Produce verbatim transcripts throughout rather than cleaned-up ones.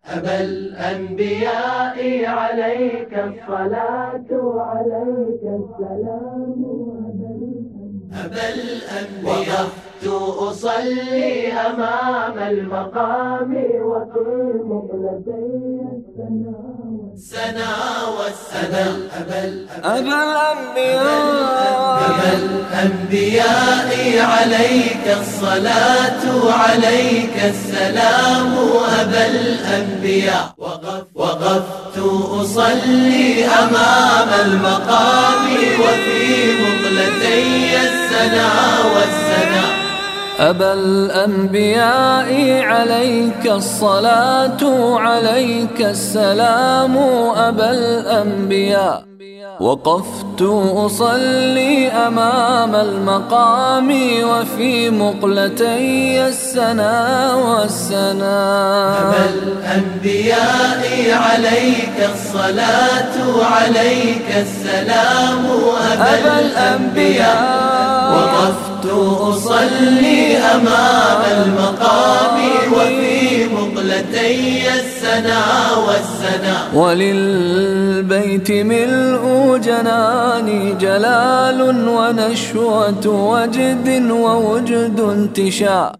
أبا الأنبياء عليك الصلاة وعليك السلام. أبا الأنبياء وقفت أصلي أمام المقام وفي مقلتي السنا والسنا. أبا الأنبياء أبا الأنبياء عليك الصلاة وعليك السلام. أبا الأنبياء وقفت أصلي أمام المقام وفي مقلتي السنا والسنا. أبا الأنبياء عليك الصلاة عليك السلام. أبا الأنبياء وقفت أصلي أمام المقام وفي مقلتي السنا والسنا. أبا الأنبياء عليك الصلاة عليك السلام. أبا الأنبياء وقفت أصلي أمام المقام وفي مقلتي السنا والسنا. وللبيت ملء جناني جلال ونشوة وجد ووجد انتشاء.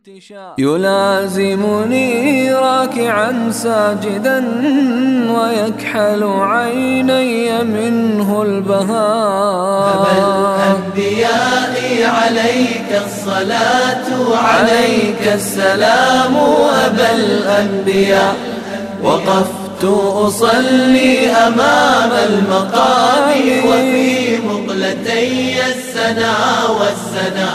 يلازمني راكعا ساجدا ويكحل عيني منه البهاء. أبا الأنبياء عليك الصلاة عليك السلام. أبا الأنبياء وقفت أصلي أمام المقام وفي مقلتي السنا والسنا.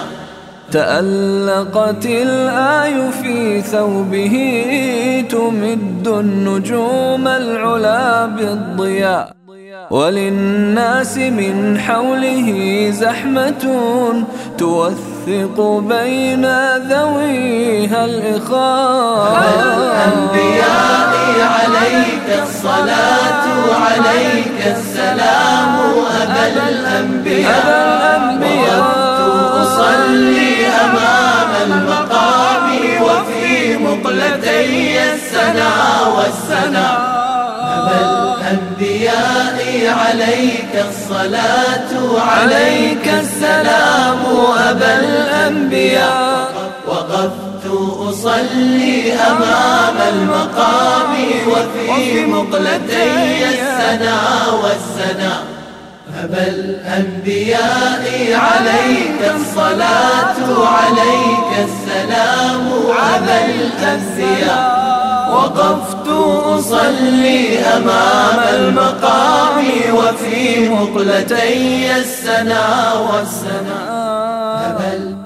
تألقت الآي في ثوبه تمد النجوم العلا بالضياء. وللناس من حوله زحمة توثق بين ذويها الإخاء. أبا الأنبياء عليك الصلاة عليك السلام. أبا الأنبياء وقفت أصلي أمام المقام وفي مقلتي السنا والسنا. أبا الأنبياء عليك الصلاة عليك السلام. أبا الأنبياء وقفت أصلي أمام المقام وفي مقلتي السنا والسنا. أبا الأنبياء عليك الصلاة عليك السلام. أبا الأنبياء وقفت أصلي أمام المقام وفي مقلتي السنا والسنا.